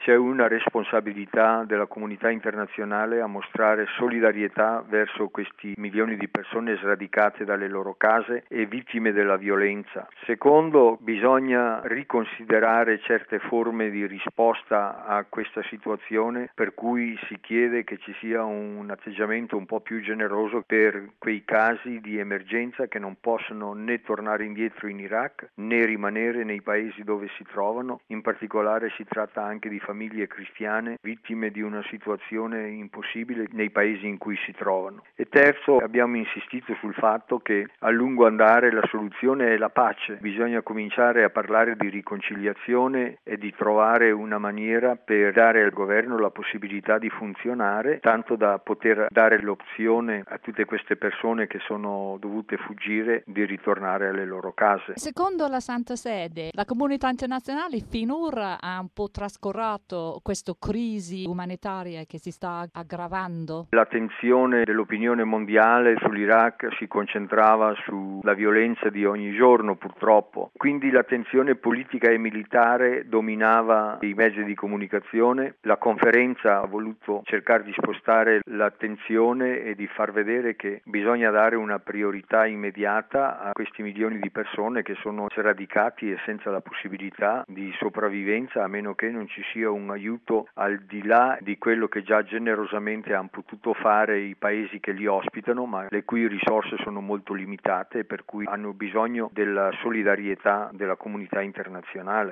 c'è una responsabilità della comunità internazionale a mostrare solidarietà verso questi milioni di persone sradicate dalle loro case e vittime della violenza. Secondo, bisogna riconsiderare certe forme di risposta a questa situazione, per cui si chiede che ci sia un atteggiamento un po' più generoso per quei casi di emergenza che non possono né tornare indietro in Iraq né rimanere nei paesi dove si trovano. In particolare si tratta anche di famiglie cristiane vittime di una situazione impossibile nei paesi in cui si trovano. E terzo, abbiamo insistito sul fatto che a lungo andare la soluzione è la pace. Bisogna cominciare a parlare di riconciliazione e di trovare una maniera per dare al governo la possibilità di funzionare, tanto da poter dare l'opzione a tutte queste persone che sono dovute fuggire di ritornare alle loro case. Secondo la Santa Sede, la comunità internazionale finora ha un po' trascurato questa crisi umanitaria che si sta aggravando. L'attenzione dell'opinione mondiale sull'Iraq si concentrava sulla violenza di ogni giorno, purtroppo. Quindi l'attenzione politica e militare dominava i mezzi di comunicazione. La conferenza ha voluto cercare di spostare l'attenzione e di far vedere che bisogna dare una priorità immediata a questi milioni di persone che sono sradicati e senza la possibilità di sopravvivenza, a meno che non ci sia un aiuto al di là di quello che già generosamente hanno potuto fare i paesi che li ospitano, ma le cui risorse sono molto limitate e per cui hanno bisogno della solidarietà della comunità internazionale.